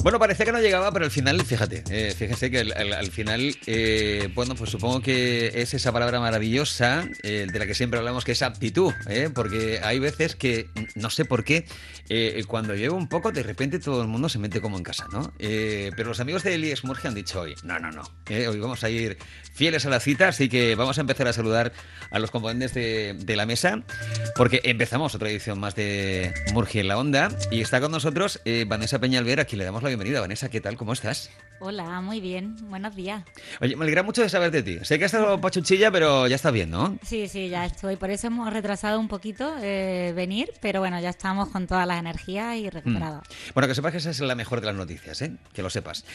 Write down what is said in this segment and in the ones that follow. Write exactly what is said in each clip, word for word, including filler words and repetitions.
Bueno, parecía que no llegaba, pero al final, fíjate, eh, fíjense que al, al, al final, eh, bueno, pues supongo que es esa palabra maravillosa eh, de la que siempre hablamos, que es aptitud, ¿eh? Porque hay veces que, no sé por qué, eh, cuando llevo un poco, de repente todo el mundo se mete como en casa, ¿no? Eh, pero los amigos de Elías Murgi han dicho hoy, no, no, no, eh, hoy vamos a ir fieles a la cita, así que vamos a empezar a saludar a los componentes de, de la mesa, porque empezamos otra edición más de Murgi en la Onda, y está con nosotros eh, Vanessa Peñalver, a quien le damos la bienvenida. Vanessa, ¿qué tal? ¿Cómo estás? Hola, muy bien. Buenos días. Oye, me alegra mucho de saber de ti. Sé que has estado pachuchilla, pero ya está bien, ¿no? Sí, sí, ya estoy. Por eso hemos retrasado un poquito eh, venir, pero bueno, ya estamos con todas las energías y recuperados. Mm. Bueno, que sepas que esa es la mejor de las noticias, ¿eh? Que lo sepas.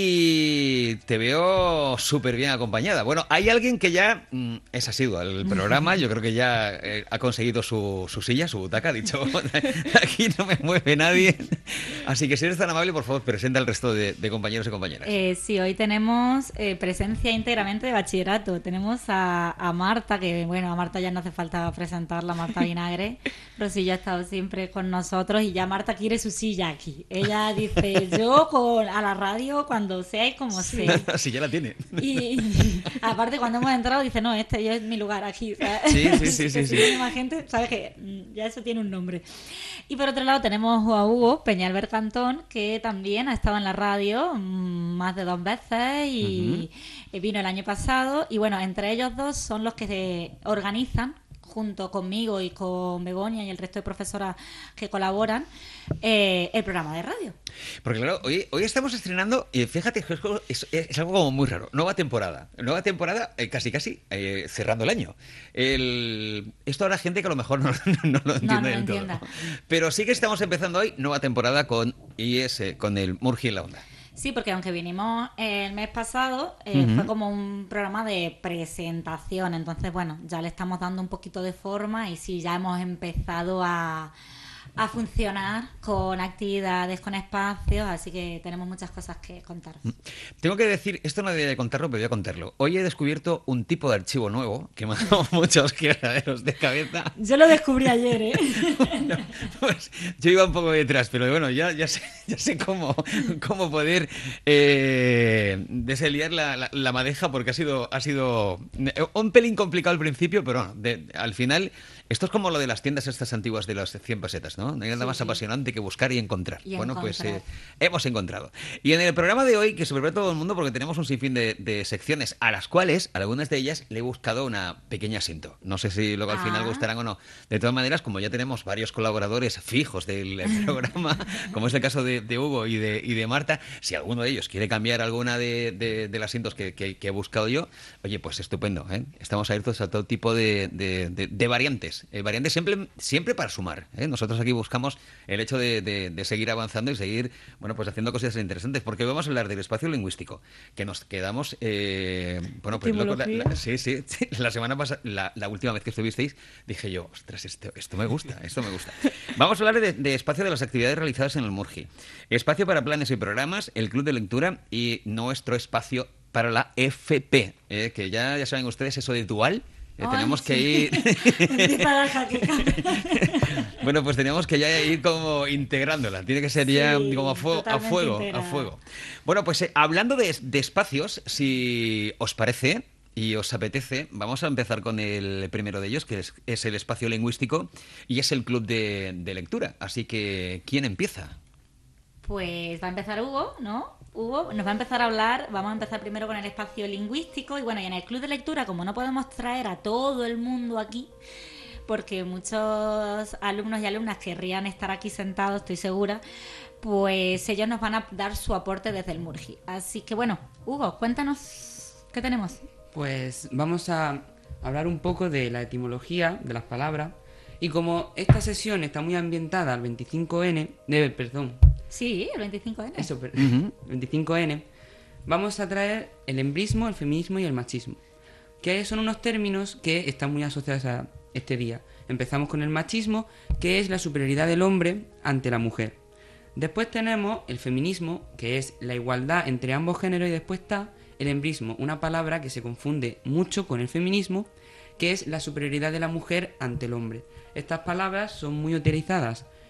Y te veo súper bien acompañada. Bueno, hay alguien que ya mm, es asiduo al programa. Yo creo que ya eh, ha conseguido su, su silla, su butaca. Ha dicho, aquí no me mueve nadie. Así que si eres tan amable, por favor, presenta al resto de, de compañeros y compañeras. Eh, sí, hoy tenemos eh, presencia íntegramente de bachillerato. Tenemos a, a Marta, que bueno, a Marta ya no hace falta presentarla, Marta Vinagre, pero sí ya ha estado siempre con nosotros y ya Marta quiere su silla aquí. Ella dice, yo con, a la radio cuando sea y como sea. Sí, ya la tiene. Y, y aparte cuando hemos entrado dice, no, este yo es mi lugar aquí. ¿Sabes? Sí, sí, sí, sí, si sí. viene más gente, sabes que ya eso tiene un nombre. Y por otro lado tenemos a Hugo Peñalver Cantón, que también ha estado en la radio más de dos veces y uh-huh. vino el año pasado. Y bueno, entre ellos dos son los que se organizan, junto conmigo y con Begoña y el resto de profesoras que colaboran, eh, el programa de radio. Porque claro, hoy, hoy estamos estrenando, y fíjate, es, es algo como muy raro, nueva temporada, nueva temporada eh, casi casi eh, cerrando el año. El, esto habrá gente que a lo mejor no, no, no lo entiende no, no del todo, entienda. Pero sí que estamos empezando hoy nueva temporada con I S, con el Murgi en la Onda. Sí, porque aunque vinimos el mes pasado, eh, uh-huh. fue como un programa de presentación. Entonces, bueno, ya le estamos dando un poquito de forma y sí, ya hemos empezado a, a funcionar con actividades, con espacios, así que tenemos muchas cosas que contar. Tengo que decir, esto no debería de contarlo, pero voy a contarlo. Hoy he descubierto un tipo de archivo nuevo que me ha dado muchos quebraderos de cabeza. Yo lo descubrí ayer, ¿eh? Bueno, pues yo iba un poco detrás, pero bueno, ya, ya sé, ya sé cómo, cómo poder eh, deseliar la, la, la madeja, porque ha sido, ha sido un pelín complicado al principio, pero bueno, de, al final esto es como lo de las tiendas estas antiguas de las cien pesetas, ¿no? No hay nada sí, más sí. apasionante que buscar y encontrar. Y bueno, encontrar. pues eh, hemos encontrado. Y en el programa de hoy, que se prepara todo el mundo, porque tenemos un sinfín de, de secciones, a las cuales, a algunas de ellas, le he buscado una pequeña cinta. No sé si luego al ah. final gustarán o no. De todas maneras, como ya tenemos varios colaboradores fijos del programa, como es el caso de, de Hugo y de, y de Marta, si alguno de ellos quiere cambiar alguna de, de, de las cintas que, que, que he buscado yo, oye, pues estupendo, ¿eh? Estamos abiertos a todo tipo de, de, de, de variantes. Eh, variantes siempre, siempre para sumar, ¿eh? Nosotros aquí buscamos el hecho de, de, de seguir avanzando y seguir, bueno, pues haciendo cosas interesantes, porque hoy vamos a hablar del espacio lingüístico, que nos quedamos, eh, bueno, pues loco, la, la, sí, sí, sí, la semana pasada, la, la última vez que estuvisteis, dije yo, ostras, esto, esto me gusta, esto me gusta. Vamos a hablar de, de espacio de las actividades realizadas en el Murgi, espacio para planes y programas, el club de lectura y nuestro espacio para la F P, eh, que ya, ya saben ustedes eso de dual. Eh, Ay, tenemos sí. que ir bueno, pues tenemos que ya ir como integrándola, tiene que ser ya sí, como a fuego, a fuego, a fuego. Bueno, pues eh, hablando de, de espacios, si os parece y os apetece, vamos a empezar con el primero de ellos, que es, es el espacio lingüístico y es el club de, de lectura. Así que, ¿quién empieza? Pues va a empezar Hugo, ¿no? Hugo nos va a empezar a hablar, vamos a empezar primero con el espacio lingüístico y bueno, y en el club de lectura, como no podemos traer a todo el mundo aquí, porque muchos alumnos y alumnas querrían estar aquí sentados, estoy segura, pues ellos nos van a dar su aporte desde el Murgi. Así que bueno, Hugo, cuéntanos, ¿qué tenemos? Pues vamos a hablar un poco de la etimología de las palabras y como esta sesión está muy ambientada al veinticinco ene, debe, perdón, Sí, el veinticinco ene. Eso, pero, uh-huh. veinticinco ene. Vamos a traer el embrismo, el feminismo y el machismo, que son unos términos que están muy asociados a este día. Empezamos con el machismo, que es la superioridad del hombre ante la mujer. Después tenemos el feminismo, que es la igualdad entre ambos géneros, y después está el embrismo, una palabra que se confunde mucho con el feminismo, que es la superioridad de la mujer ante el hombre. Estas palabras son muy utilizadas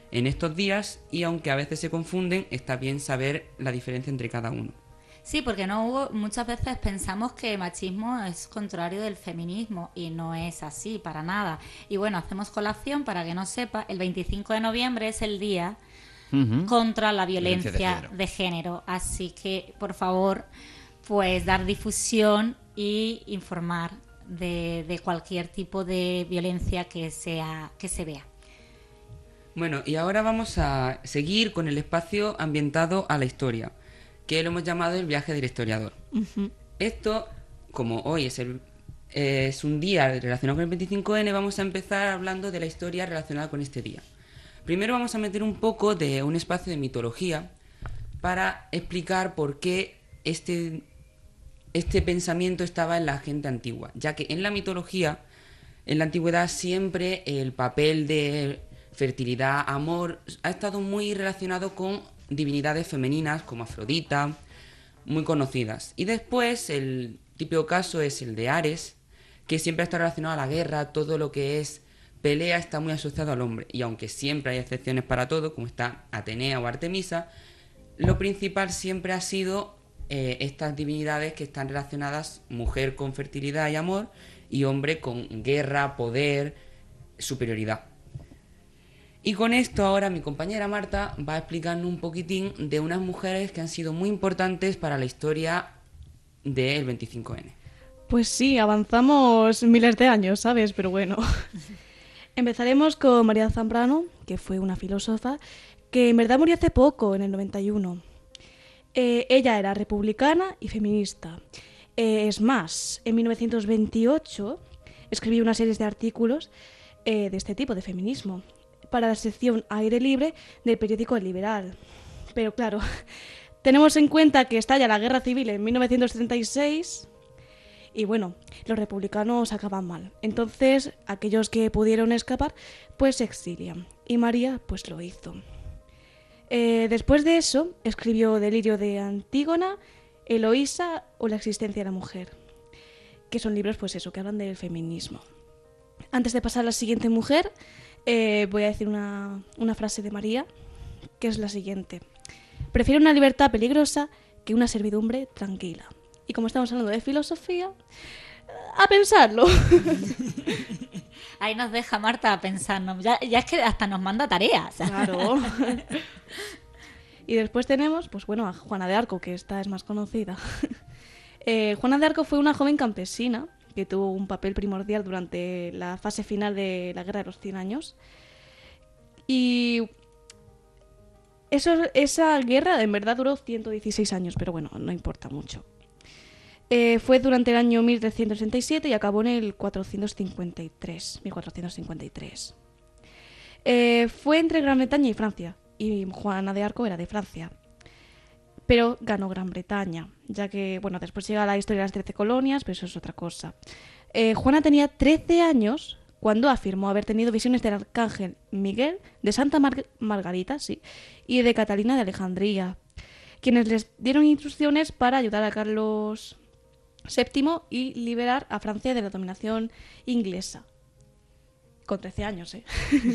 en estos días y aunque a veces se confunden, está bien saber la diferencia entre cada uno. Sí, porque no hubo, muchas veces pensamos que el machismo es contrario del feminismo y no es así, para nada. Y bueno, hacemos colación para que no sepa, el veinticinco de noviembre es el día uh-huh. contra la violencia, violencia de, género. de género. Así que, por favor, pues dar difusión y informar de, de cualquier tipo de violencia que, sea, que se vea. Bueno, y ahora vamos a seguir con el espacio ambientado a la historia, que lo hemos llamado el viaje del historiador. Uh-huh. Esto, como hoy es, el, eh, es un día relacionado con el veinticinco ene, vamos a empezar hablando de la historia relacionada con este día. Primero vamos a meter un poco de un espacio de mitología para explicar por qué este, este pensamiento estaba en la gente antigua, ya que en la mitología, en la antigüedad, siempre el papel de fertilidad, amor, ha estado muy relacionado con divinidades femeninas como Afrodita, muy conocidas. Y después el típico caso es el de Ares, que siempre está relacionado a la guerra, todo lo que es pelea está muy asociado al hombre. Y aunque siempre hay excepciones para todo, como está Atenea o Artemisa, lo principal siempre ha sido eh, estas divinidades que están relacionadas, mujer con fertilidad y amor, y hombre con guerra, poder, superioridad. Y con esto ahora mi compañera Marta va a explicarnos un poquitín de unas mujeres que han sido muy importantes para la historia del veinticinco ene. Pues sí, avanzamos miles de años, ¿sabes? Pero bueno. Empezaremos con María Zambrano, que fue una filósofa que en verdad murió hace poco, en el noventa y uno. Eh, ella era republicana y feminista. Eh, es más, en mil novecientos veintiocho escribió una serie de artículos eh, de este tipo, de feminismo, para la sección Aire Libre del periódico El Liberal. Pero claro, tenemos en cuenta que estalla la Guerra Civil en mil novecientos treinta y seis y bueno, los republicanos acaban mal. Entonces, aquellos que pudieron escapar, pues se exilian. Y María, pues lo hizo. Eh, después de eso, escribió Delirio de Antígona, Eloísa o La existencia de la mujer, que son libros, pues eso, que hablan del feminismo. Antes de pasar a la siguiente mujer, Eh, voy a decir una, una frase de María, que es la siguiente. Prefiero una libertad peligrosa que una servidumbre tranquila. Y como estamos hablando de filosofía, a pensarlo. Ahí nos deja Marta a pensarnos. Ya, ya es que hasta nos manda tareas. Claro. Y después tenemos, pues bueno, a Juana de Arco, que esta es más conocida. eh, Juana de Arco fue una joven campesina que tuvo un papel primordial durante la fase final de la Guerra de los Cien Años. Y eso, esa guerra en verdad duró ciento dieciséis años, pero bueno, no importa mucho. Eh, fue durante el año mil trescientos sesenta y siete y acabó en el cuatrocientos cincuenta y tres, mil cuatrocientos cincuenta y tres. Eh, fue entre Gran Bretaña y Francia, y Juana de Arco era de Francia. Pero ganó Gran Bretaña, ya que, bueno, después llega la historia de las trece colonias, pero eso es otra cosa. Eh, Juana tenía trece años cuando afirmó haber tenido visiones del arcángel Miguel, de Santa Mar- Margarita, sí, y de Catalina de Alejandría, quienes les dieron instrucciones para ayudar a Carlos séptimo y liberar a Francia de la dominación inglesa. Con trece años, ¿eh?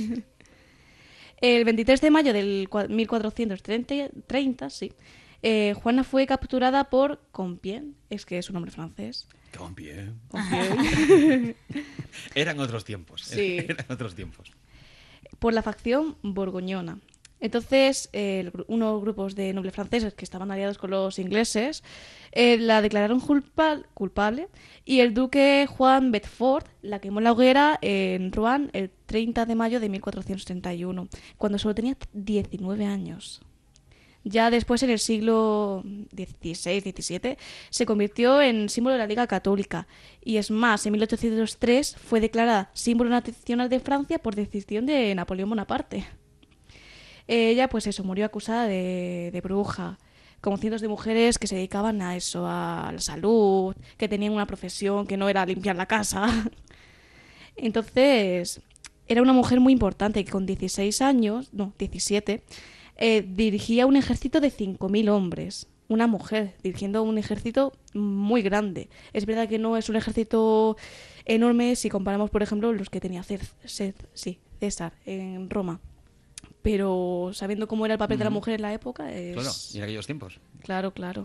El veintitrés de mayo del mil cuatrocientos treinta, sí, Eh, Juana fue capturada por Compiègne, es que es un nombre francés. Compiègne. Compiègne. Eran otros tiempos. Sí. Eran otros tiempos. Por la facción borgoñona. Entonces, eh, unos grupos de nobles franceses que estaban aliados con los ingleses eh, la declararon culpa- culpable y el duque Juan Bedford la quemó en la hoguera en Rouen el treinta de mayo de mil cuatrocientos treinta y uno, cuando solo tenía diecinueve años. Ya después, en el siglo dieciséis diecisiete, se convirtió en símbolo de la Liga Católica. Y es más, en mil ochocientos tres fue declarada símbolo nacional de Francia por decisión de Napoleón Bonaparte. Ella, pues eso, murió acusada de, de bruja, como cientos de mujeres que se dedicaban a eso, a la salud, que tenían una profesión que no era limpiar la casa. Entonces, era una mujer muy importante que con dieciséis años, no, diecisiete... Eh, dirigía un ejército de cinco mil hombres, una mujer dirigiendo un ejército muy grande. Es verdad que no es un ejército enorme si comparamos, por ejemplo, los que tenía César, sí, César en Roma, pero sabiendo cómo era el papel de la Ujú. mujer en la época es... Claro, y en aquellos tiempos. Claro, claro.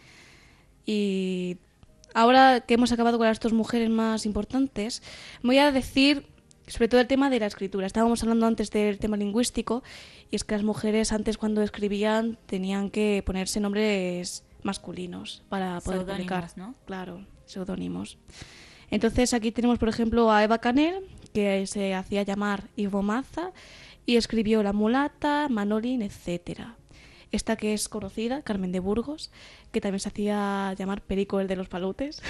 Y ahora que hemos acabado con las dos mujeres más importantes, voy a decir sobre todo el tema de la escritura. Estábamos hablando antes del tema lingüístico, y es que las mujeres antes cuando escribían tenían que ponerse nombres masculinos para poder publicar. Seudónimos, ¿no? Claro, seudónimos. Entonces aquí tenemos, por ejemplo, a Eva Canel, que se hacía llamar Ivo Maza, y escribió La mulata, Manolín, etcétera. Esta que es conocida, Carmen de Burgos, que también se hacía llamar Perico el de los palotes.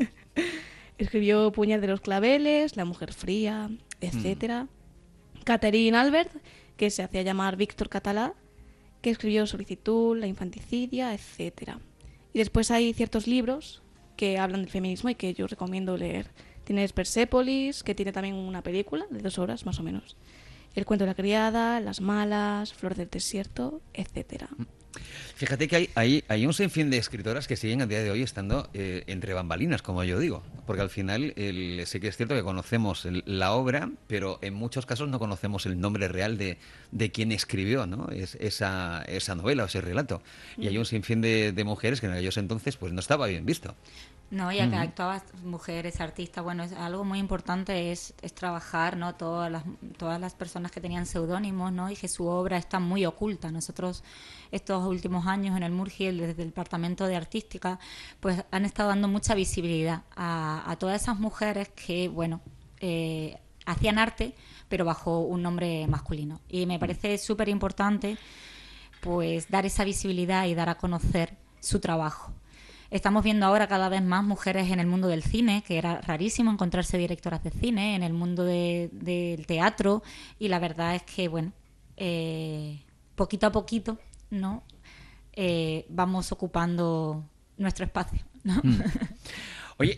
Escribió Puñal de los claveles, La mujer fría, etcétera. Mm. Catherine Albert, que se hacía llamar Víctor Catalá, que escribió Solicitud, La infanticidia, etcétera. Y después hay ciertos libros que hablan del feminismo y que yo recomiendo leer. Tienes Persépolis, que tiene también una película de dos horas más o menos. El cuento de la criada, Las malas, Flor del desierto, etcétera. Fíjate que hay, hay, hay un sinfín de escritoras que siguen a día de hoy estando eh, entre bambalinas, como yo digo. Porque al final el, sí que es cierto que conocemos el, la obra, pero en muchos casos no conocemos el nombre real de, de quien escribió, ¿no? Es, esa, esa novela o ese relato. Y hay un sinfín de, de mujeres que en aquellos entonces pues no estaba bien visto. No, y acá todas mujeres, artistas, bueno, es algo muy importante es, es trabajar, ¿no? Todas las, todas las personas que tenían seudónimos, ¿no? Y que su obra está muy oculta. Nosotros estos últimos años en el Murgil, desde el Departamento de Artística, pues han estado dando mucha visibilidad a, a todas esas mujeres que, bueno, eh, hacían arte, pero bajo un nombre masculino. Y me parece súper importante, pues, dar esa visibilidad y dar a conocer su trabajo. Estamos viendo ahora cada vez más mujeres en el mundo del cine, que era rarísimo encontrarse directoras de cine, en el mundo de, del teatro, y la verdad es que, bueno, eh, poquito a poquito, ¿no? Eh, vamos ocupando nuestro espacio, ¿no? Mm. Oye,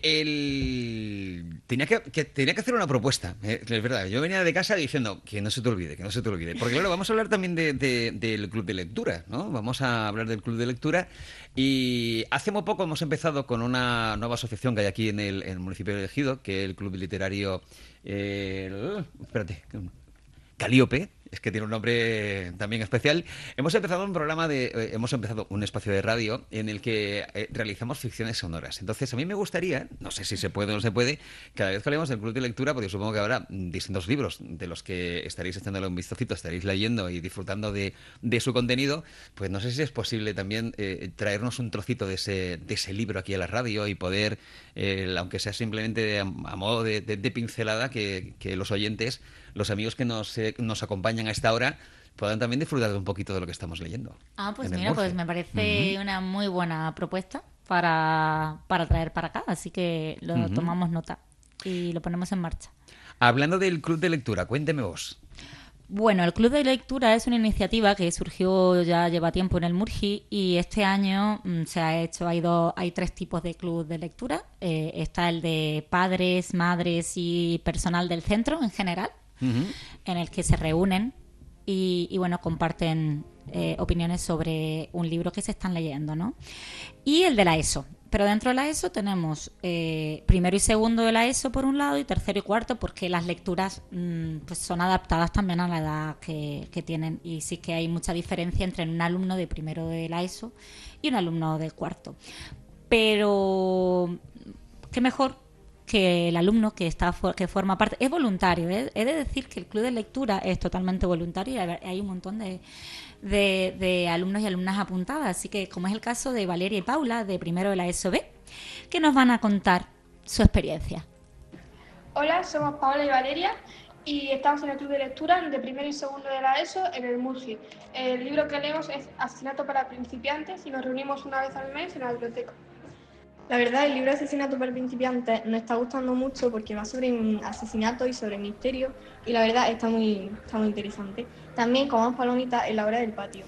el... tenía, que, que, tenía que hacer una propuesta, eh, es verdad. Yo venía de casa diciendo que no se te olvide, que no se te olvide. Porque claro, vamos a hablar también de, de, del club de lectura, ¿no? Vamos a hablar del club de lectura. Y hace muy poco hemos empezado con una nueva asociación que hay aquí en el, en el municipio de Ejido, que es el club literario... Eh, el, espérate... Calíope, es que tiene un nombre también especial. Hemos empezado un programa de, eh, hemos empezado un espacio de radio en el que eh, realizamos ficciones sonoras. Entonces, a mí me gustaría, no sé si se puede o no se puede, cada vez que hablemos del club de lectura, porque supongo que habrá distintos libros de los que estaréis echándole un vistacito, estaréis leyendo y disfrutando de, de su contenido, pues no sé si es posible también eh, traernos un trocito de ese, de ese libro aquí a la radio y poder, eh, aunque sea simplemente a, a modo de, de, de pincelada, que, que los oyentes, los amigos que nos, eh, nos acompañan a esta hora, puedan también disfrutar de un poquito de lo que estamos leyendo. Ah, pues mira, pues me parece uh-huh. una muy buena propuesta para, para traer para acá, así que lo uh-huh. tomamos nota y lo ponemos en marcha. Hablando del club de lectura, cuénteme vos. Bueno, el Club de Lectura es una iniciativa que surgió ya lleva tiempo en el Murgi y este año mmm, se ha hecho, hay, dos, hay tres tipos de club de lectura. Eh, está el de padres, madres y personal del centro en general, uh-huh. en el que se reúnen y, y bueno, comparten eh, opiniones sobre un libro que se están leyendo, ¿no? Y el de la ESO. Pero dentro de la ESO tenemos eh, primero y segundo de la ESO por un lado y tercero y cuarto porque las lecturas mmm, pues son adaptadas también a la edad que, que tienen y sí que hay mucha diferencia entre un alumno de primero de la ESO y un alumno de cuarto. Pero qué mejor que el alumno que está que forma parte, es voluntario, ¿eh? He de decir que el club de lectura es totalmente voluntario y hay un montón de, de, de alumnos y alumnas apuntadas, así que como es el caso de Valeria y Paula de primero de la ESO B, que nos van a contar su experiencia. Hola, somos Paula y Valeria y estamos en el club de lectura de primero y segundo de la ESO en el Murgi. El libro que leemos es Asesinato para principiantes y nos reunimos una vez al mes en la biblioteca. La verdad, el libro Asesinato para principiantes nos está gustando mucho porque va sobre un asesinato y sobre misterio y la verdad está muy, está muy interesante. También comamos palomitas en la hora del patio.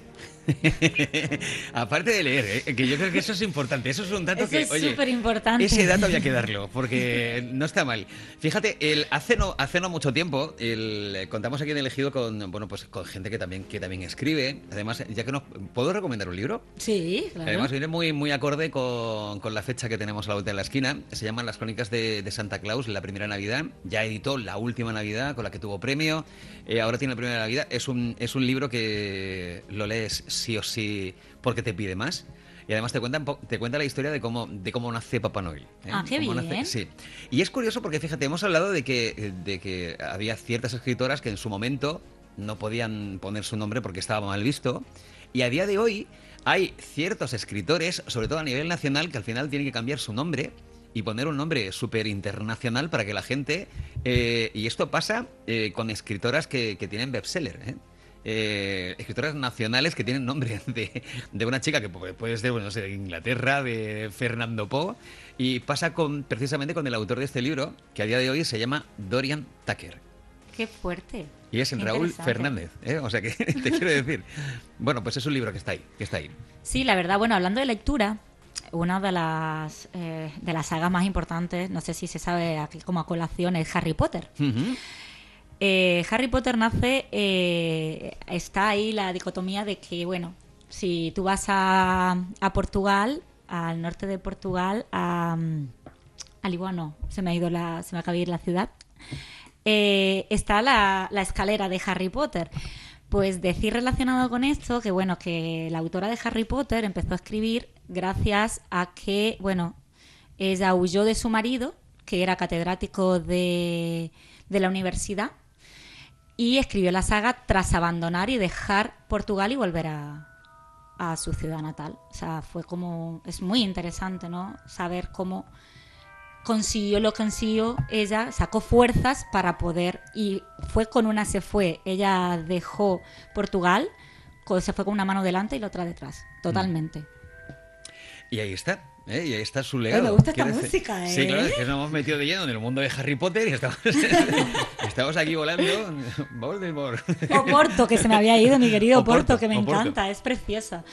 Aparte de leer, ¿eh? Que yo creo que eso es importante. Eso es un dato Eso que, es oye, súper importante. ese dato había que darlo, porque no está mal. Fíjate, el, hace, no, hace no mucho tiempo, el, contamos aquí en El Ejido con, bueno, pues con gente que también, que también escribe. Además, ya que nos... ¿Puedo recomendar un libro? Sí, claro. Además, viene muy, muy acorde con, con la fecha que tenemos a la vuelta de la esquina. Se llaman Las Crónicas de, de Santa Claus, la primera Navidad. Ya editó La Última Navidad, con la que tuvo premio. Eh, ahora tiene la primera Navidad. Es un, es un libro que lo lees sí o sí porque te pide más. Y además te cuenta, te cuenta la historia de cómo, de cómo nace Papá Noel. ¿eh? Ah, qué Cómo bien. nace- sí. Y es curioso porque, fíjate, hemos hablado de que, de que había ciertas escritoras que en su momento no podían poner su nombre porque estaba mal visto. Y a día de hoy hay ciertos escritores, sobre todo a nivel nacional, que al final tienen que cambiar su nombre y poner un nombre súper internacional para que la gente... eh, y esto pasa eh, con escritoras que, que tienen bestseller, ¿eh? Eh, escritoras nacionales que tienen nombre de, de una chica que puede puede ser, bueno, no sé, de Inglaterra, de Fernando Poe, y pasa con precisamente con el autor de este libro, que a día de hoy se llama Dorian Tucker. Qué fuerte. Y es en Qué Raúl interesante. Fernández, ¿eh? O sea que te quiero decir. Bueno, pues es un libro que está ahí, que está ahí. Sí, la verdad, bueno, hablando de lectura, una de las eh, de las sagas más importantes, no sé si se sabe aquí como a colación, es Harry Potter. Ujú. Eh, Harry Potter nace, eh, está ahí la dicotomía de que, bueno, si tú vas a, a Portugal, al norte de Portugal, a, a Lisboa, no, se me ha ido la, se me acaba de ir la ciudad, eh, está la, la escalera de Harry Potter. Pues decir relacionado con esto que, bueno, que la autora de Harry Potter empezó a escribir gracias a que, bueno, ella huyó de su marido, que era catedrático de, de la universidad, y escribió la saga tras abandonar y dejar Portugal y volver a, a su ciudad natal. O sea, fue como... Es muy interesante, ¿no? Saber cómo consiguió lo que consiguió ella, sacó fuerzas para poder... Y fue con una se fue. Ella dejó Portugal, co- se fue con una mano delante y la otra detrás. Totalmente. Y ahí está, ¿eh? Y ahí está su legado. me gusta esta Quiero decir- música, Sí, ¿eh? claro, es que nos hemos metido de lleno en el mundo de Harry Potter y estamos, estamos aquí volando. Voldemort. Oporto, que se me había ido, mi querido Oporto, Oporto, que me Oporto. encanta, es preciosa.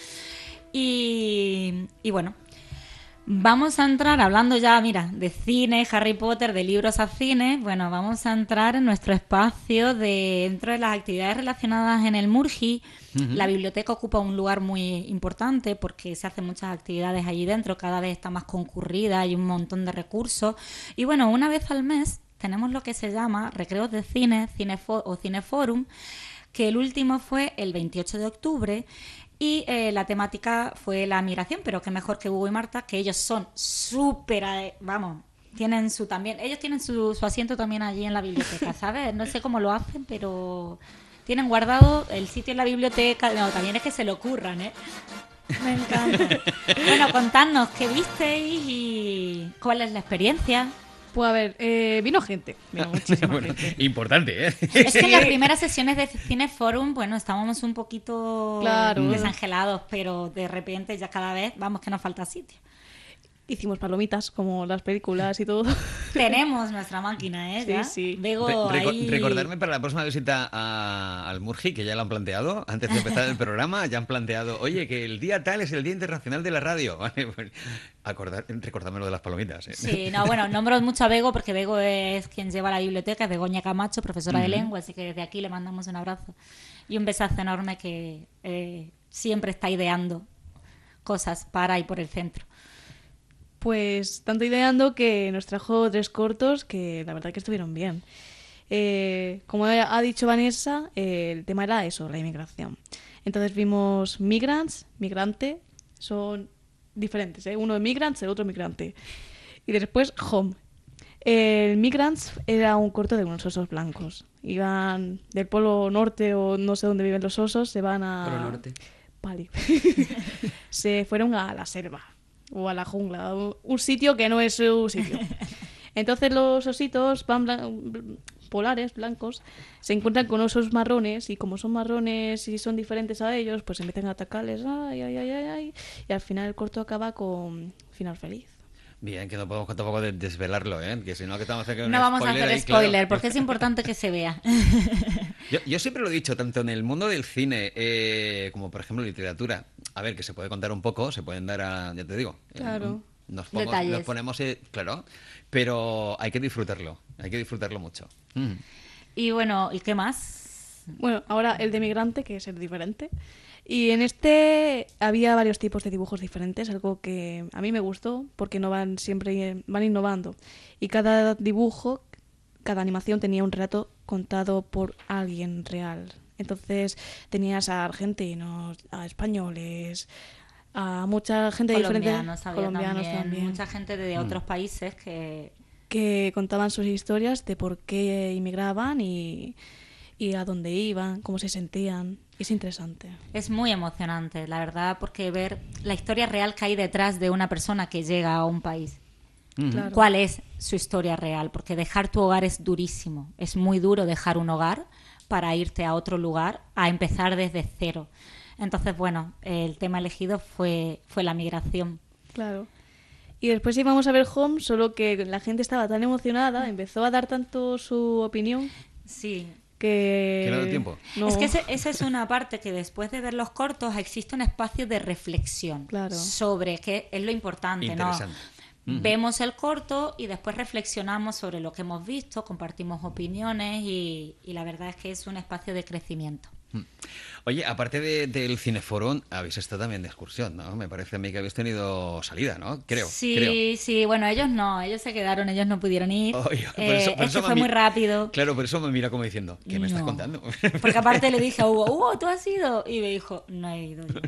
Y, y bueno, vamos a entrar, hablando ya, mira, de cine, Harry Potter, de libros a cine, bueno, vamos a entrar en nuestro espacio de, dentro de las actividades relacionadas en el Murgi. La biblioteca ocupa un lugar muy importante porque se hacen muchas actividades allí dentro, cada vez está más concurrida, hay un montón de recursos. Y bueno, una vez al mes tenemos lo que se llama recreos de cine, cinefo o cineforum, que el último fue el veintiocho de octubre y eh, la temática fue la migración, pero qué mejor que Hugo y Marta, que ellos son súper, eh, vamos, tienen su también, ellos tienen su, su asiento también allí en la biblioteca, ¿sabes? No sé cómo lo hacen, pero tienen guardado el sitio en la biblioteca. No, también es que se le ocurran, ¿eh? Me encanta. Bueno, contadnos qué visteis y cuál es la experiencia. Pues a ver, eh, vino gente. Vino muchísima Bueno, gente. importante, ¿eh? Es que en las primeras sesiones de Cineforum, bueno, estábamos un poquito Claro. desangelados, pero de repente ya cada vez, vamos, que nos falta sitio. Hicimos palomitas, como las películas y todo. Tenemos nuestra máquina, ¿eh? Sí, Ya. sí. Bego Re- reco- ahí... Recordarme para la próxima visita a- al Murgi, que ya lo han planteado, antes de empezar el programa, ya han planteado, oye, que el día tal es el Día Internacional de la Radio. Vale, pues, acordar, recordadme lo de las palomitas. ¿eh? Sí, no, bueno, nombro mucho a Bego porque Bego es quien lleva la biblioteca, es Begoña Camacho, profesora de lengua, así que desde aquí le mandamos un abrazo y un besazo enorme, que eh, siempre está ideando cosas para y por el centro. Pues tanto ideando que nos trajo tres cortos que la verdad que estuvieron bien. Eh, como ha dicho Vanessa, eh, el tema era eso, la inmigración. Entonces vimos Migrants, Migrante, son diferentes, ¿eh? Uno de Migrants, el otro Migrante. Y después Home. El Migrants era un corto de unos osos blancos. Iban del Polo Norte o no sé dónde viven los osos, se van a... Polo Norte. Vale. Se fueron a la selva o a la jungla, un, un sitio que no es su sitio. Entonces los ositos van blan- polares, blancos, se encuentran con osos marrones y como son marrones y son diferentes a ellos, pues empiezan a atacarles, ay, ay, ay, ay, ay, y al final el corto acaba con final feliz. Bien, que no podemos tampoco de- desvelarlo, ¿eh? Que si no, que estamos haciendo un No vamos a spoiler hacer ahí, claro. spoiler, porque es importante que se vea. Yo, yo siempre lo he dicho, tanto en el mundo del cine eh, como, por ejemplo, literatura. A ver, que se puede contar un poco, se pueden dar a... Ya te digo. Claro. Eh, nos, ponemos, Detalles. nos ponemos... Eh, claro, pero hay que disfrutarlo. Hay que disfrutarlo mucho. Mm. Y bueno, ¿y qué más? Bueno, ahora el de migrante, que es el diferente. Y en este había varios tipos de dibujos diferentes, algo que a mí me gustó porque no van siempre van innovando. Y cada dibujo, cada animación tenía un relato contado por alguien real. Entonces tenías a argentinos, a españoles, a mucha gente diferente, Colombianos, había colombianos también, también, mucha gente de Mm. otros países que... que contaban sus historias de por qué inmigraban y, y a dónde iban, cómo se sentían. Es interesante. Es muy emocionante, la verdad, porque ver la historia real que hay detrás de una persona que llega a un país. Mm. Claro. ¿Cuál es su historia real? Porque dejar tu hogar es durísimo. Es muy duro dejar un hogar para irte a otro lugar, a empezar desde cero. Entonces, bueno, el tema elegido fue, fue la migración. Claro. Y después íbamos a ver Home, solo que la gente estaba tan emocionada, empezó a dar tanto su opinión Sí. que... ¿Que no da tiempo? No. Es que ese- esa es una parte que después de ver los cortos existe un espacio de reflexión Claro. sobre qué es lo importante, ¿no? Interesante. Ujú. Vemos el corto y después reflexionamos sobre lo que hemos visto, compartimos opiniones y, y la verdad es que es un espacio de crecimiento. Oye, aparte de- del Cineforum, habéis estado también de excursión, ¿no? Me parece a mí que habéis tenido salida, ¿no? Creo, sí, creo. sí, bueno, ellos no, ellos se quedaron, ellos no pudieron ir. Oye, por Eh, eso- por es eso que me fue mi- muy rápido. Claro, por eso me mira como diciendo, ¿qué me estás No. contando? Porque aparte le dije a Hugo, Hugo, ¿tú has ido? Y me dijo, no he ido yo.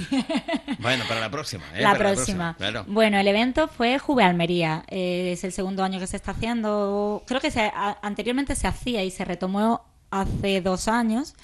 Bueno, para la próxima, ¿eh? La Para próxima. Claro. Bueno, el evento fue Juve Almería. Eh, es el segundo año que se está haciendo. Creo que se, a- anteriormente se hacía y se retomó hace dos años.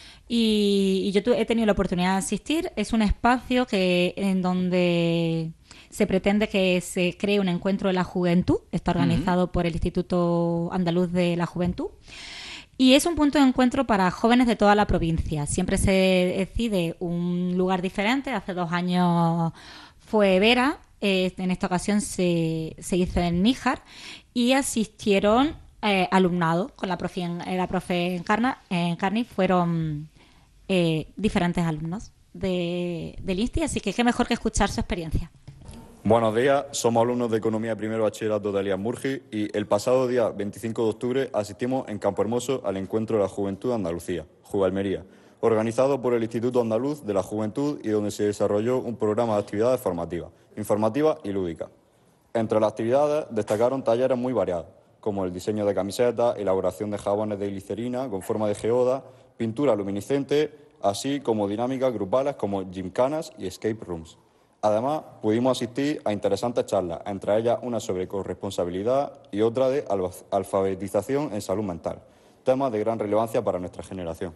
Y, y yo tu- he tenido la oportunidad de asistir. Es un espacio que en donde se pretende que se cree un encuentro de la juventud. Está organizado por el Instituto Andaluz de la Juventud. Y es un punto de encuentro para jóvenes de toda la provincia. Siempre se decide un lugar diferente. Hace dos años fue Vera, eh, en esta ocasión se, se hizo en Níjar y asistieron eh, alumnado con la profe, eh, la profe Encarna, eh, Encarni, fueron eh, diferentes alumnos de, del Insti, así que qué mejor que escuchar su experiencia. Buenos días, somos alumnos de Economía de Primero Bachillerato de Elías Murgi y el pasado día veinticinco de octubre asistimos en Campo Hermoso al Encuentro de la Juventud de Andalucía, Juve Almería, organizado por el Instituto Andaluz de la Juventud y donde se desarrolló un programa de actividades formativas, informativas y lúdicas. Entre las actividades destacaron talleres muy variados, como el diseño de camisetas, elaboración de jabones de glicerina con forma de geoda, pintura luminiscente, así como dinámicas grupales como gymcanas y escape rooms. Además, pudimos asistir a interesantes charlas, entre ellas una sobre corresponsabilidad y otra de alfa- alfabetización en salud mental, temas de gran relevancia para nuestra generación.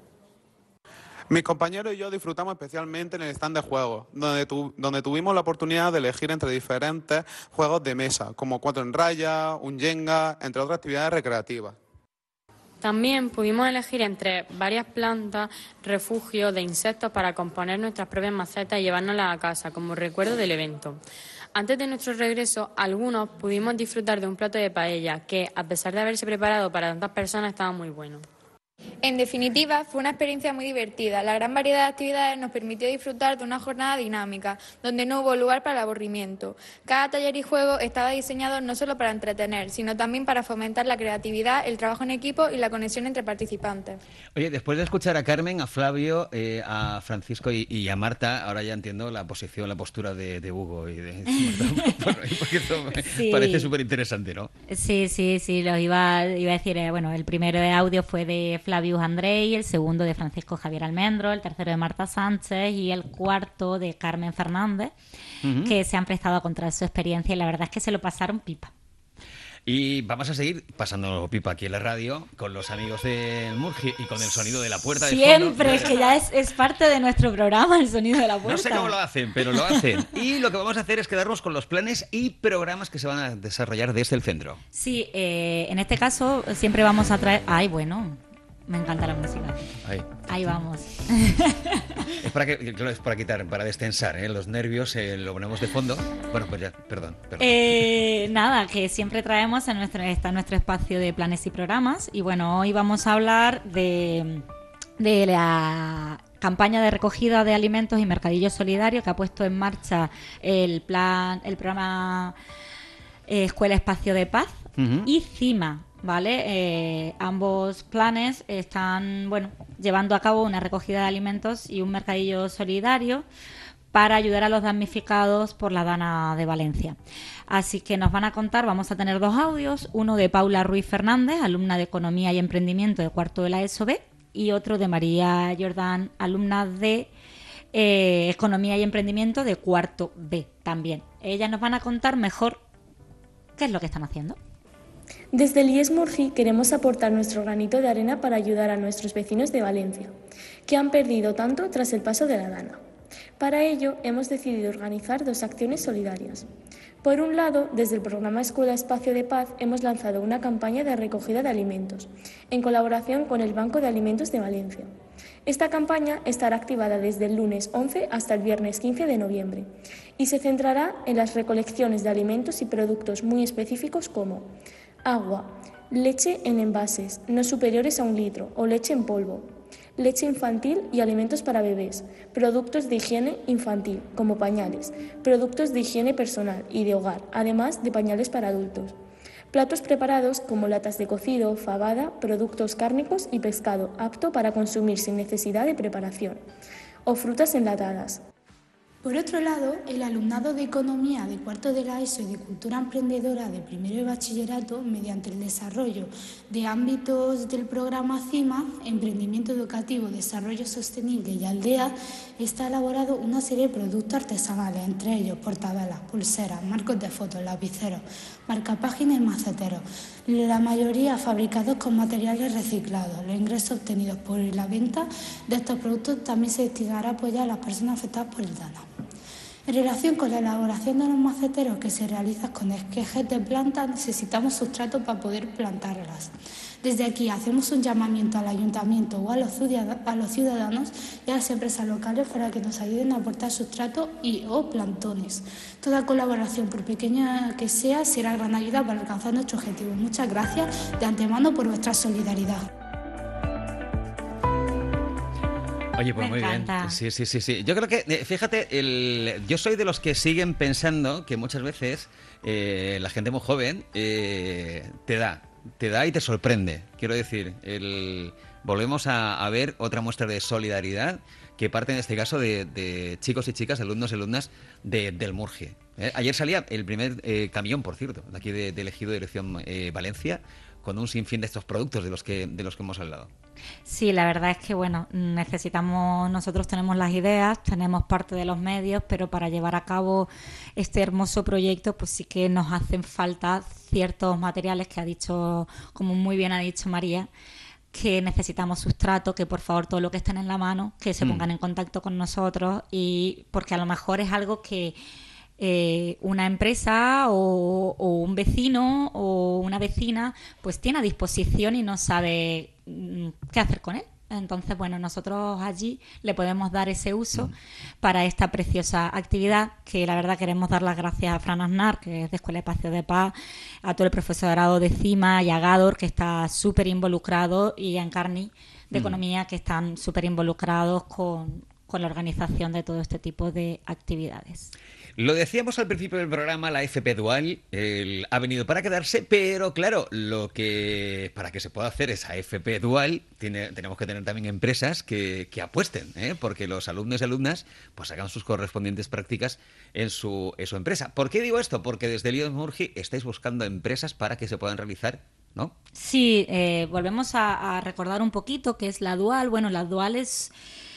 Mis compañeros y yo disfrutamos especialmente en el stand de juegos, donde, tu- donde tuvimos la oportunidad de elegir entre diferentes juegos de mesa, como cuatro en raya, un Jenga, entre otras actividades recreativas. También pudimos elegir entre varias plantas refugios de insectos para componer nuestras propias macetas y llevárnoslas a casa como recuerdo del evento. Antes de nuestro regreso, algunos pudimos disfrutar de un plato de paella que, a pesar de haberse preparado para tantas personas, estaba muy bueno. En definitiva, fue una experiencia muy divertida. La gran variedad de actividades nos permitió disfrutar de una jornada dinámica, donde no hubo lugar para el aburrimiento. Cada taller y juego estaba diseñado no solo para entretener, sino también para fomentar la creatividad, el trabajo en equipo y la conexión entre participantes. Oye, después de escuchar a Carmen, a Flavio, eh, a Francisco y, y a Marta, ahora ya entiendo la posición, la postura de, de Hugo y de Marta, por ahí, porque eso me Sí. parece súper interesante, ¿no? Sí, sí, sí, lo iba, iba a decir. eh, bueno, el primero de audio fue de Flavius Andrei, el segundo de Francisco Javier Almendro, el tercero de Marta Sánchez y el cuarto de Carmen Fernández, Ujú. que se han prestado a contar su experiencia y la verdad es que se lo pasaron pipa. Y vamos a seguir pasando pipa aquí en la radio con los amigos del Murgi y con el sonido de la puerta de Siempre, fondo. es que ya es, es parte de nuestro programa el sonido de la puerta. No sé cómo lo hacen, pero lo hacen. Y lo que vamos a hacer es quedarnos con los planes y programas que se van a desarrollar desde el centro. Sí, eh, en este caso siempre vamos a traer... Ay, bueno, me encanta la música. Ahí. Ahí vamos. Es para, que, claro, es para quitar, para destensar ¿eh? los nervios, eh, lo ponemos de fondo. Bueno, pues ya, perdón. perdón. Eh, nada, que siempre traemos en nuestro, está nuestro espacio de planes y programas. Y bueno, hoy vamos a hablar de, de la campaña de recogida de alimentos y mercadillo solidario que ha puesto en marcha el plan, el programa eh, Escuela Espacio de Paz uh-huh. y CIMA, ¿vale? Eh, ambos planes están, bueno, llevando a cabo una recogida de alimentos y un mercadillo solidario para ayudar a los damnificados por la Dana de Valencia. Así que nos van a contar, vamos a tener dos audios, uno de Paula Ruiz Fernández, alumna de Economía y Emprendimiento de cuarto de la ESO B, y otro de María Jordán, alumna de eh, Economía y Emprendimiento de cuarto B también. Ellas nos van a contar mejor qué es lo que están haciendo. Desde el I E S Murgi queremos aportar nuestro granito de arena para ayudar a nuestros vecinos de Valencia, que han perdido tanto tras el paso de la Dana. Para ello, hemos decidido organizar dos acciones solidarias. Por un lado, desde el programa Escuela Espacio de Paz hemos lanzado una campaña de recogida de alimentos, en colaboración con el Banco de Alimentos de Valencia. Esta campaña estará activada desde el lunes once hasta el viernes quince de noviembre y se centrará en las recolecciones de alimentos y productos muy específicos como agua, leche en envases no superiores a un litro o leche en polvo, leche infantil y alimentos para bebés, productos de higiene infantil, como pañales, productos de higiene personal y de hogar, además de pañales para adultos, platos preparados como latas de cocido, fabada, productos cárnicos y pescado, apto para consumir sin necesidad de preparación, o frutas enlatadas. Por otro lado, el alumnado de Economía de cuarto de la ESO y de Cultura Emprendedora de primero de bachillerato, mediante el desarrollo de ámbitos del programa CIMA, Emprendimiento Educativo, Desarrollo Sostenible y Aldea, está elaborado una serie de productos artesanales, entre ellos portavelas, pulseras, marcos de fotos, lapiceros, marcapáginas y maceteros, la mayoría fabricados con materiales reciclados. Los ingresos obtenidos por la venta de estos productos también se destinará a apoyar a las personas afectadas por el Dana. En relación con la elaboración de los maceteros que se realiza con esquejes de plantas, necesitamos sustrato para poder plantarlas. Desde aquí hacemos un llamamiento al ayuntamiento o a los ciudadanos y a las empresas locales para que nos ayuden a aportar sustrato y o plantones. Toda colaboración, por pequeña que sea, será gran ayuda para alcanzar nuestro objetivo. Muchas gracias de antemano por vuestra solidaridad. Oye, pues Me muy encanta. bien. Sí, sí, sí, sí. Yo creo que, eh, fíjate, el, yo soy de los que siguen pensando que muchas veces eh, la gente muy joven eh, te da, te da y te sorprende. Quiero decir, el, volvemos a, a ver otra muestra de solidaridad que parte en este caso de, de chicos y chicas, alumnos y alumnas de, del Murgi. ¿eh? Ayer salía el primer eh, camión, por cierto, de aquí de, de Ejido Dirección eh, Valencia, con un sinfín de estos productos de los que de los que hemos hablado. Sí, la verdad es que, bueno, necesitamos, nosotros tenemos las ideas, tenemos parte de los medios, pero para llevar a cabo este hermoso proyecto, pues sí que nos hacen falta ciertos materiales que ha dicho, como muy bien ha dicho María, que necesitamos sustrato, que por favor todo lo que estén en la mano, que se pongan mm. en contacto con nosotros, y porque a lo mejor es algo que Eh, una empresa o, o un vecino o una vecina pues tiene a disposición y no sabe mm, qué hacer con él. Entonces, bueno, nosotros allí le podemos dar ese uso mm. para esta preciosa actividad, que la verdad queremos dar las gracias a Fran Aznar, que es de Escuela Espacio de Paz, a todo el profesorado de CIMA y a Gador, que está súper involucrado, y a Encarni de mm. Economía, que están súper involucrados con, con la organización de todo este tipo de actividades. Lo decíamos al principio del programa, la F P Dual el, ha venido para quedarse, pero claro, lo que para que se pueda hacer esa F P Dual tiene, tenemos que tener también empresas que, que apuesten, ¿eh? porque los alumnos y alumnas pues hagan sus correspondientes prácticas en su, en su empresa. ¿Por qué digo esto? Porque desde el I E S Murgi estáis buscando empresas para que se puedan realizar, ¿no? Sí, eh, volvemos a, a recordar un poquito qué es la Dual. Bueno, la Dual es...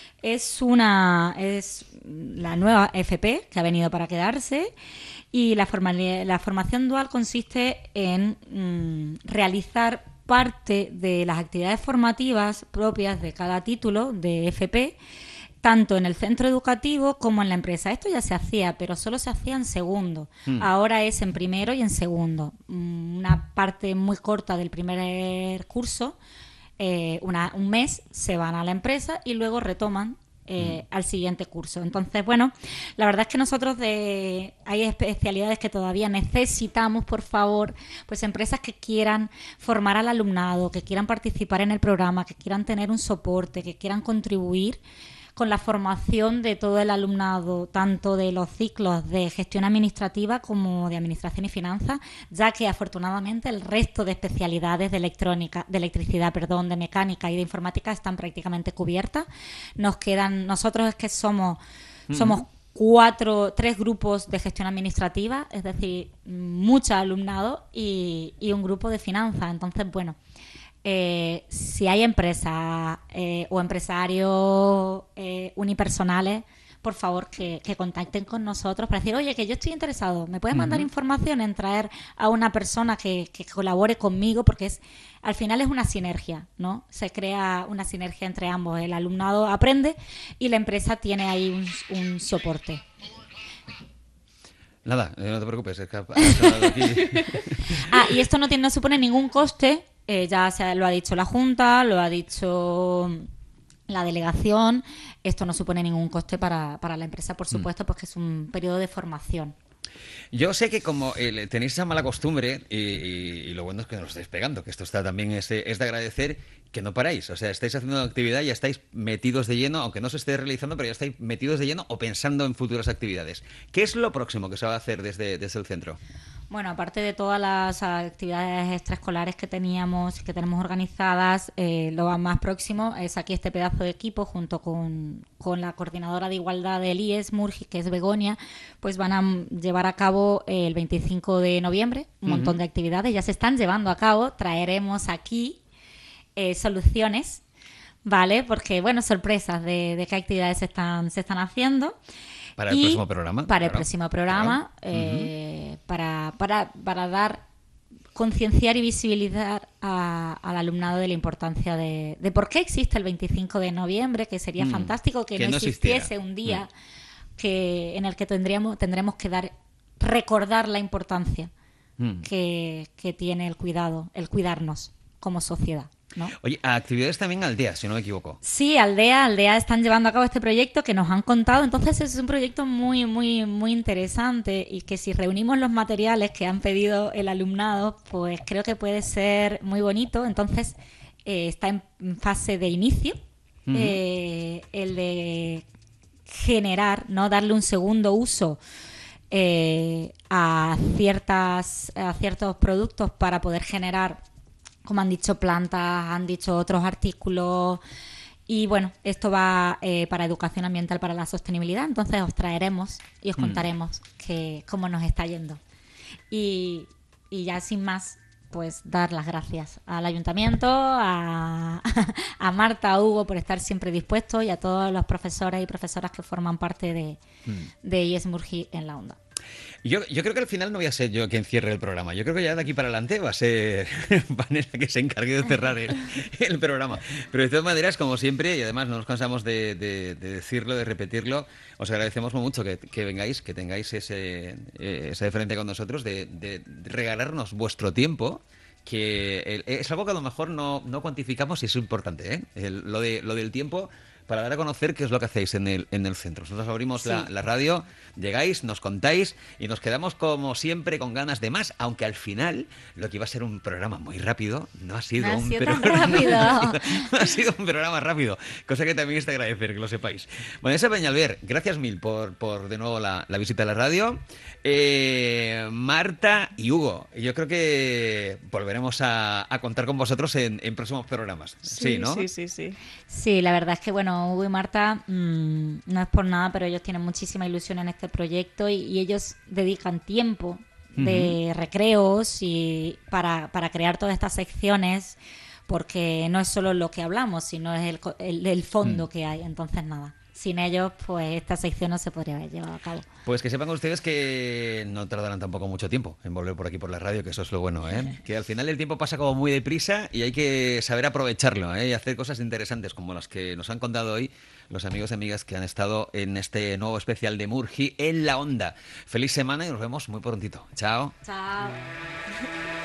Es una es la nueva F P que ha venido para quedarse, y la, forma, la formación dual consiste en mmm, realizar parte de las actividades formativas propias de cada título de F P, tanto en el centro educativo como en la empresa. Esto ya se hacía, pero solo se hacía en segundo. Hmm. Ahora es en primero y en segundo. Una parte muy corta del primer curso, Eh, una, un mes se van a la empresa y luego retoman eh, mm. al siguiente curso. Entonces, bueno, la verdad es que nosotros de, hay especialidades que todavía necesitamos, por favor, pues empresas que quieran formar al alumnado, que quieran participar en el programa, que quieran tener un soporte, que quieran contribuir con la formación de todo el alumnado, tanto de los ciclos de gestión administrativa como de administración y finanzas, ya que afortunadamente el resto de especialidades de electrónica, de electricidad, perdón, de mecánica y de informática están prácticamente cubiertas. Nos quedan, nosotros es que somos, mm. somos cuatro, tres grupos de gestión administrativa, es decir, mucho alumnado y, y un grupo de finanzas. Entonces, bueno, Eh, si hay empresas eh, o empresarios eh, unipersonales, por favor que, que contacten con nosotros para decir, oye, que yo estoy interesado, ¿me puedes mandar uh-huh. información en traer a una persona que, que colabore conmigo? Porque es al final es una sinergia, ¿no? Se crea una sinergia entre ambos. El alumnado aprende y la empresa tiene ahí un, un soporte. Nada, no te preocupes. Es que ha aquí. Ah, y esto no, tiene, no supone ningún coste. Eh, ya se lo ha dicho la Junta, lo ha dicho la delegación. Esto no supone ningún coste para, para la empresa, por supuesto, mm. porque es un periodo de formación. Yo sé que como eh, tenéis esa mala costumbre, y, y, y lo bueno es que no lo estáis pegando, que esto está también es, es de agradecer, que no paráis. O sea, estáis haciendo una actividad y ya estáis metidos de lleno, aunque no se esté realizando, pero ya estáis metidos de lleno o pensando en futuras actividades. ¿Qué es lo próximo que se va a hacer desde, desde el centro? Bueno, aparte de todas las actividades extraescolares que teníamos y que tenemos organizadas, eh, lo más próximo es aquí este pedazo de equipo junto con, con la coordinadora de igualdad del I E S Murgi, que es Begoña, pues van a llevar a cabo eh, el veinticinco de noviembre un uh-huh. montón de actividades. Ya se están llevando a cabo, traeremos aquí eh, soluciones, ¿vale? Porque, bueno, sorpresas de, de qué actividades se están, se están haciendo. Para el y próximo programa. Para claro, el próximo programa, claro. eh, uh-huh. para, para, para dar, concienciar y visibilizar a, al alumnado de la importancia de, de por qué existe el veinticinco de noviembre, que sería mm. fantástico que, que no, no existiese un día mm. que en el que tendríamos tendremos que dar recordar la importancia mm. que, que tiene el cuidado, el cuidarnos como sociedad, ¿no? Oye, actividades también Aldea, si no me equivoco. Sí, Aldea, Aldea están llevando a cabo este proyecto que nos han contado. Entonces es un proyecto muy, muy, muy interesante y que si reunimos los materiales que han pedido el alumnado, pues creo que puede ser muy bonito. Entonces eh, está en fase de inicio, uh-huh. eh, el de generar, ¿no? Darle un segundo uso eh, a ciertas, a ciertos productos para poder generar, como han dicho, plantas, han dicho otros artículos. Y bueno, esto va eh, para educación ambiental para la sostenibilidad. Entonces os traeremos y os contaremos mm. que, cómo nos está yendo. Y, y ya sin más, pues dar las gracias al ayuntamiento, a, a Marta, a Hugo por estar siempre dispuestos y a todos los profesores y profesoras que forman parte de, mm. de I E S Murgi en la Onda. Yo, yo creo que al final no voy a ser yo quien cierre el programa. Yo creo que ya de aquí para adelante va a ser Vanessa que se encargue de cerrar el, el programa. Pero de todas maneras, como siempre, y además no nos cansamos de, de, de decirlo, de repetirlo, os agradecemos mucho que, que vengáis, que tengáis ese, eh, esa deferencia con nosotros, de, de regalarnos vuestro tiempo, que el, es algo que a lo mejor no, no cuantificamos y es importante, ¿eh? El, lo, de, lo del tiempo, para dar a conocer qué es lo que hacéis en el, en el centro. Nosotros abrimos sí. la, la radio, llegáis, nos contáis y nos quedamos como siempre con ganas de más, aunque al final lo que iba a ser un programa muy rápido no ha sido no un ha sido programa tan rápido. No ha, sido, no ha sido un programa rápido, cosa que también es de agradecer, que lo sepáis. Vanessa Peñalver, gracias mil por, por de nuevo la, la visita a la radio. Eh, Marta y Hugo, yo creo que volveremos a, a contar con vosotros en, en próximos programas. Sí, sí, ¿no? Sí, sí, sí. Sí, la verdad es que, bueno, Hugo y Marta, mmm, no es por nada, pero ellos tienen muchísima ilusión en este proyecto y, y ellos dedican tiempo de uh-huh. recreos y para, para crear todas estas secciones, porque no es solo lo que hablamos, sino es el, el, el fondo uh-huh. que hay. Entonces, nada. Sin ellos, pues esta sección no se podría haber llevado a cabo. Pues que sepan ustedes que no tardarán tampoco mucho tiempo en volver por aquí por la radio, que eso es lo bueno, ¿eh? Que al final el tiempo pasa como muy deprisa y hay que saber aprovecharlo, ¿eh? Y hacer cosas interesantes como las que nos han contado hoy los amigos y amigas que han estado en este nuevo especial de Murgi en la Onda. Feliz semana y nos vemos muy prontito. Chao. Chao.